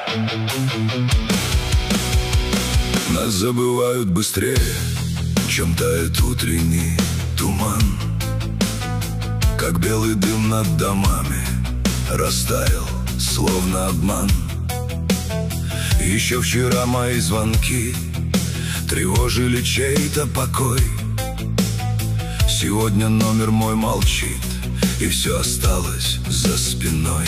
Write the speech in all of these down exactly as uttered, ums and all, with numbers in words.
Нас забывают быстрее, чем тает утренний туман. Как белый дым над домами растаял, словно обман. Еще вчера мои звонки тревожили чей-то покой. Сегодня номер мой молчит, и все осталось за спиной.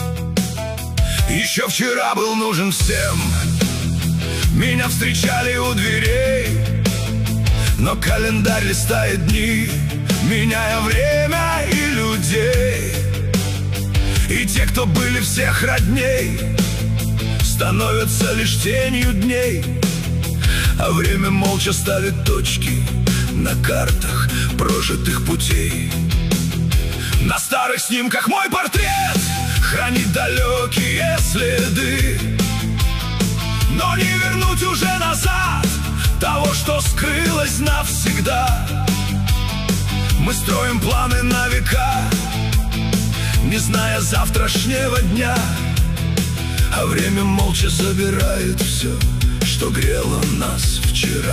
Еще вчера был нужен всем, меня встречали у дверей, но календарь листает дни, меняя время и людей. И те, кто были всех родней, становятся лишь тенью дней, а время молча ставит точки на картах прожитых путей. На старых снимках мой портрет хранит далекие следы, но не вернуть уже назад того, что скрылось навсегда. Мы строим планы на века, не зная завтрашнего дня, а время молча забирает все, что грело нас вчера.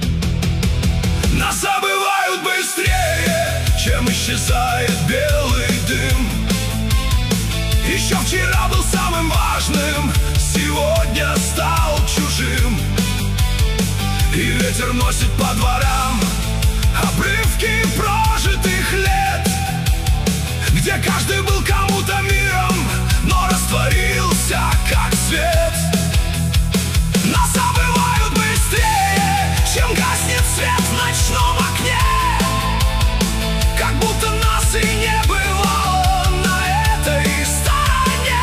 Нас забывают быстрее, чем исчезает белый дым. Еще вчера был самым важным, сегодня стал чужим. И ветер носит по дворам обрывки прожитых лет, где каждый был кому-то миром, но растворился как свет. Нас забывают быстрее, чем гаснет свет в ночном окне, как будто нас и не бывало на этой стороне.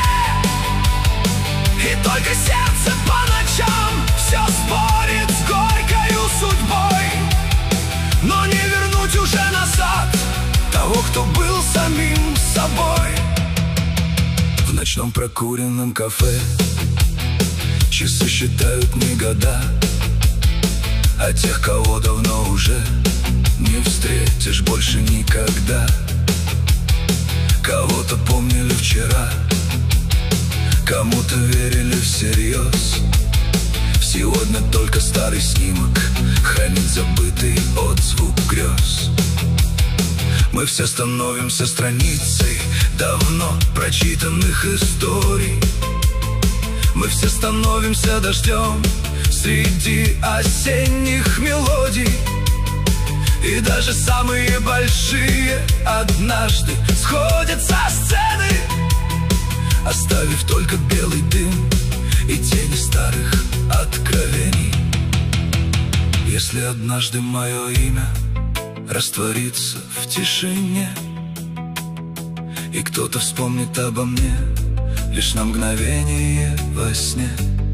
И только сердце по ночам все спорит с горькою судьбой, но не вернуть уже назад того, кто был самим собой. В ночном прокуренном кафе часы считают не года, а тех, кого давно уже не встретишь больше никогда. Кого-то помнили вчера, кому-то верили всерьез. Сегодня только старый снимок хранит забытый отзвук грез. Мы все становимся страницей давно прочитанных историй. Мы все становимся дождем среди осенних мелодий. И даже самые большие однажды сходят со сцены, оставив только белый дым и тени старых откровений. Если однажды мое имя растворится в тишине, и кто-то вспомнит обо мне лишь на мгновение во сне,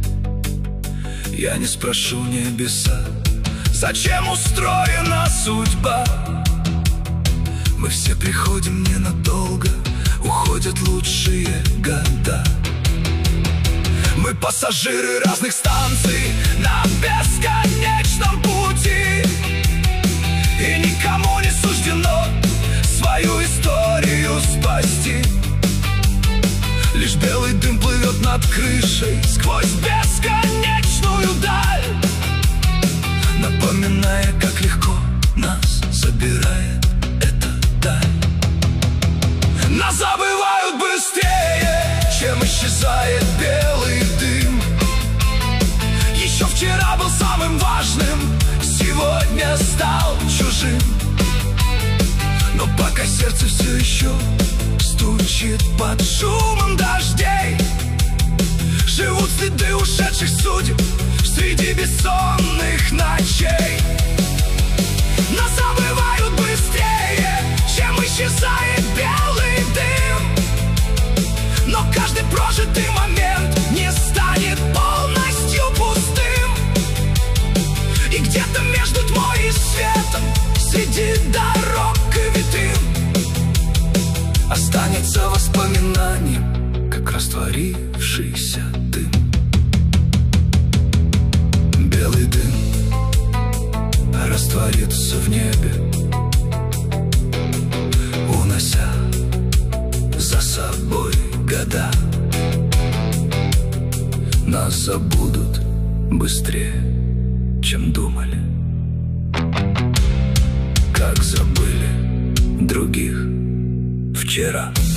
я не спрошу небеса, зачем устроена судьба. Мы все приходим ненадолго, уходят лучшие года. Мы пассажиры разных станций на бесконечном пути, и никому не суждено свою историю спасти. Лишь белый дым плывет над крышей сквозь бесконечную даль, напоминая, как легко нас забирает эта даль. Нас забывают быстрее, чем исчезает белый дым. Еще вчера был самым важным, сегодня стал чужим. Но пока сердце все еще стучит под шумом дождей, живут следы ушедших судеб среди бессонных ночей. Нас забывают быстрее, чем исчезает белый дым, но каждый прожитый момент не станет полностью пустым. И где-то между тьмой и светом, среди дорог и витрин, останется воспоминанием, как растворившийся дым. Белый дым растворится в небе, унося за собой года. нас забудут быстрее, чем думали. Как забыли других вчера.